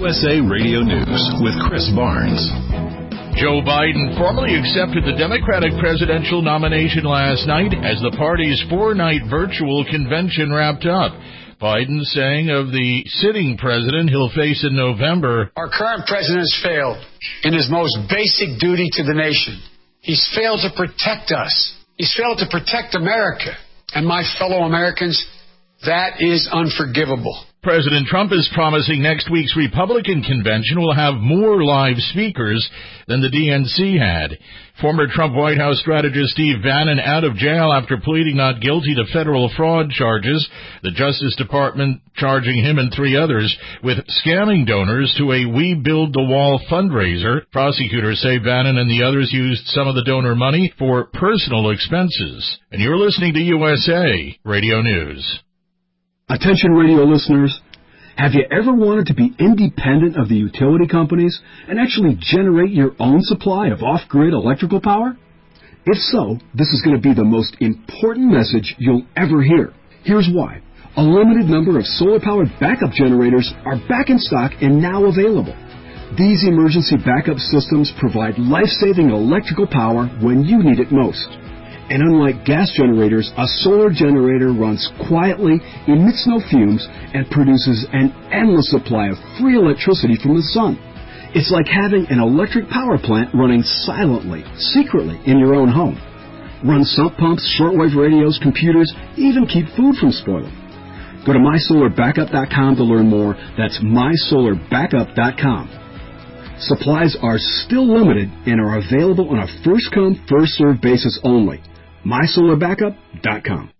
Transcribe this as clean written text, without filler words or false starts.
USA Radio News with Chris Barnes. Joe Biden formally accepted the Democratic presidential nomination last night as the party's 4-night virtual convention wrapped up. Biden saying of the sitting president he'll face in November, "Our current president has failed in his most basic duty to the nation. He's failed to protect us. He's failed to protect America and my fellow Americans. That is unforgivable." President Trump is promising next week's Republican convention will have more live speakers than the DNC had. Former Trump White House strategist Steve Bannon out of jail after pleading not guilty to federal fraud charges. The Justice Department charging him and 3 others with scamming donors to a We Build the Wall fundraiser. Prosecutors say Bannon and the others used some of the donor money for personal expenses. And you're listening to USA Radio News. Attention radio listeners, have you ever wanted to be independent of the utility companies and actually generate your own supply of off-grid electrical power? If so, this is going to be the most important message you'll ever hear. Here's why. A limited number of solar-powered backup generators are back in stock and now available. These emergency backup systems provide life-saving electrical power when you need it most. And unlike gas generators, a solar generator runs quietly, emits no fumes, and produces an endless supply of free electricity from the sun. It's like having an electric power plant running silently, secretly in your own home. Run sump pumps, shortwave radios, computers, even keep food from spoiling. Go to mysolarbackup.com to learn more. That's mysolarbackup.com. Supplies are still limited and are available on a first-come, first-served basis only. mysolarbackup.com.